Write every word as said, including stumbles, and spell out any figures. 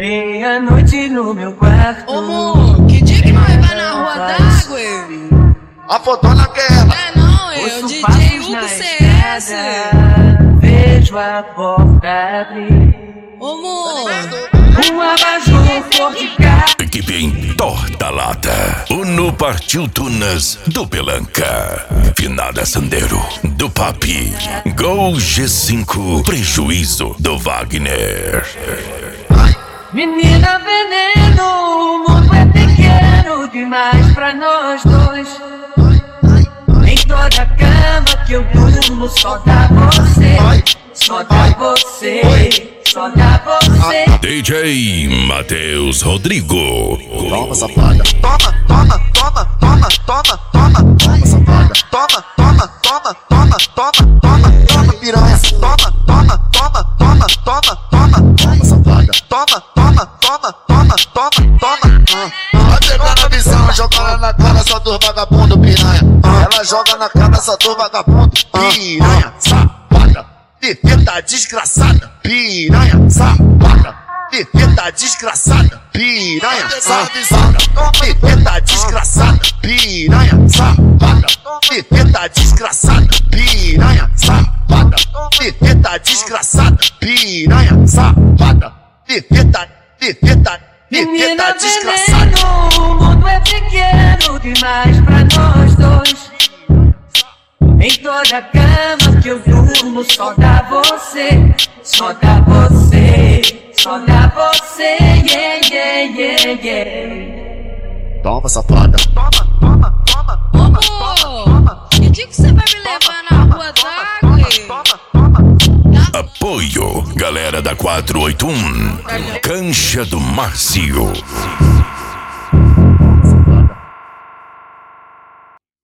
Meia-noite no meu quarto. Ô, amor, que dia que nós vai na rua d'água? A fodona que é ela. É não, é o D J Hugo C S. Vejo a porta abrir. Ô, amor, Um abajur cor de carne. Equipe em torta-lata. Uno partiu Tunas do Pelanca. Finada Sandero do Papi. Gol G cinco. Prejuízo do Wagner. Menina veneno, o mundo é pequeno demais pra nós dois. Em toda cama que eu durmo só dá você. Só dá você. Só dá você. D J Matheus Rodrigo. Toma, safada. Toma, toma, toma, toma, toma, toma. Toma, safada. Toma, toma, toma, toma, toma, toma, toma, piranha. Toma, toma, toma, toma, toma, toma. Toma, safada. Toma, toma, toma, toma, toma, toma. Vai pegando a visão, jogando na cara só dos vagabundo, piranha. Ela joga na cara só dos vagabundo, piranha, safada. Perfeita desgraçada, piranha, safada. Perfeita desgraçada, piranha, safada. Perfeita desgraçada, piranha, safada. Perfeita desgraçada, piranha, safada. Perfeita desgraçada, piranha, safada. Perfeita, perfeita, perfeita desgraçada. Veneno, o mundo é pequeno demais pra nós dois. Em toda cama que eu durmo só dá você. Só dá você. Só dá você. Yeah, yeah, yeah, yeah. Toma, safada. Toma, toma, toma, toma, toma, toma. que dia que você vai me levar na rua d'água? Apoio, galera da quatrocentos e oitenta e um. Cancha do Márcio.